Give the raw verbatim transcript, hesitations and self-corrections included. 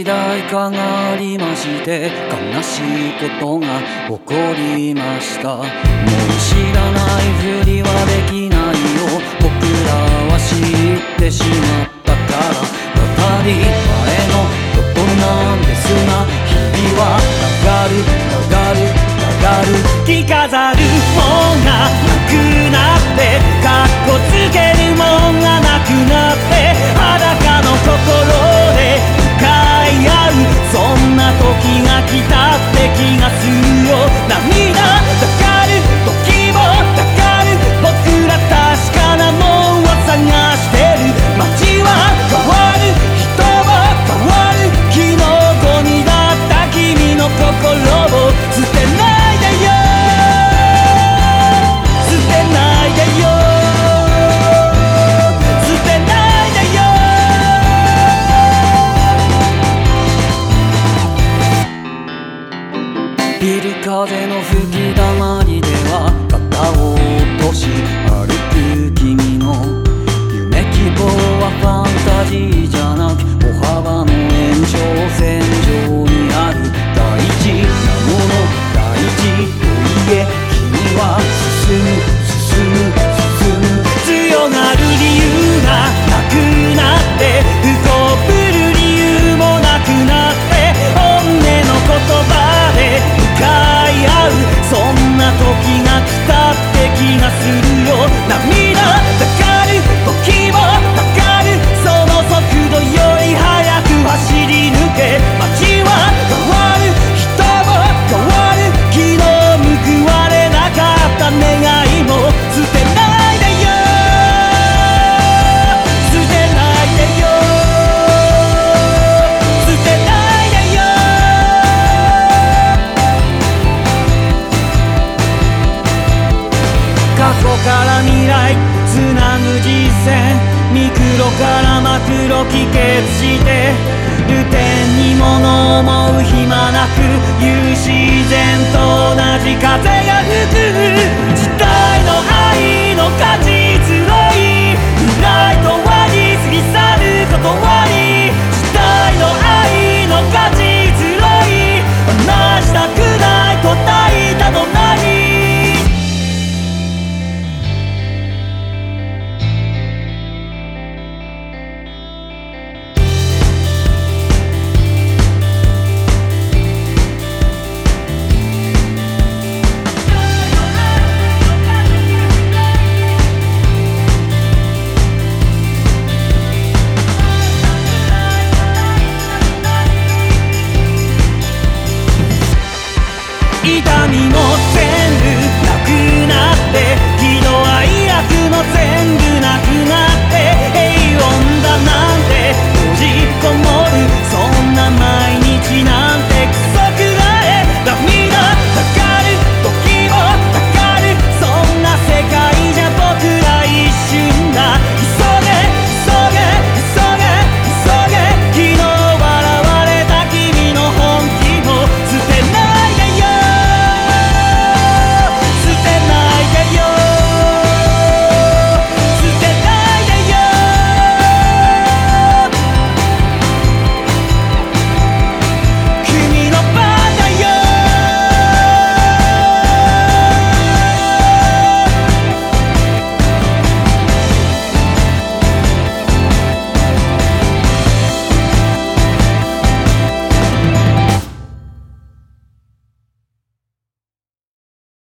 代変わりまして、悲しいことが起こりました。もう知らないふりはできないよ、僕らは知ってしまったから。当たり前のことなんですが、日々は流る流る流る、着飾るもんがなくなって、かっこつけるもんがなくなって、裸の心で向かい合う、そんな時が来たって気がするよ。涙だかる時もだかる、僕ら確かなもんを探してる。街は変わる、人は変わる、昨日ゴミだった君の心を捨てないでよ、捨てないでよ、捨てないでよ。ビル風の吹きだまりでは肩を落とし歩く君の夢希望はファンタジーじゃなく、歩幅の延長線上にある大事なもの、大事と言え君は進む進む進む、強がる理由がなくなって、不幸ぶる理由もなくなって、本音の言葉で向かい合う、そんな時が来たって気がするよ。涙だかる時もだかる、その速度より速く走り抜け、街は変わる、人も変わる、昨日報われなかった願いも捨てないでよ、捨てないでよ、捨てないでよ。過去から未来つなぐ実線、ミクロからマクロ帰結して、流点に物思う暇なく、有自然と同じ風